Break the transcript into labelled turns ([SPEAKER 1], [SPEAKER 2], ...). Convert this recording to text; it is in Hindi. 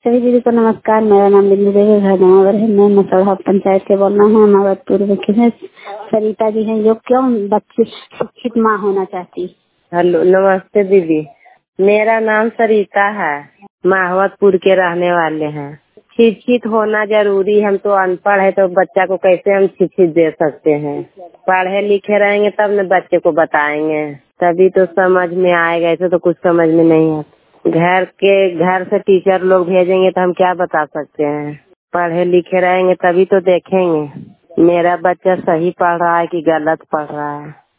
[SPEAKER 1] सभी दीदी को नमस्कार। मेरा नाम बिंदु देवी घर नवावर है। मैं मसौढ़ा पंचायत से बोल रहा हूँ। मावतपुर में सरिता जी हैं जो क्यों बच्ची शिक्षित माँ होना चाहती।
[SPEAKER 2] हेलो, नमस्ते दीदी। मेरा नाम सरिता है, माहवतपुर के रहने वाले हैं। शिक्षित होना जरूरी है। हम तो अनपढ़ है तो बच्चा को कैसे हम शिक्षित दे सकते हैं। पढ़े लिखे रहेंगे तब न बच्चे को बताएंगे, तभी तो समझ में आएगा। ऐसे तो कुछ समझ में नहीं आता। घर से टीचर लोग भेजेंगे तो हम क्या बता सकते हैं। पढ़े लिखे रहेंगे तभी तो देखेंगे मेरा बच्चा सही पढ़ रहा है कि गलत पढ़ रहा है।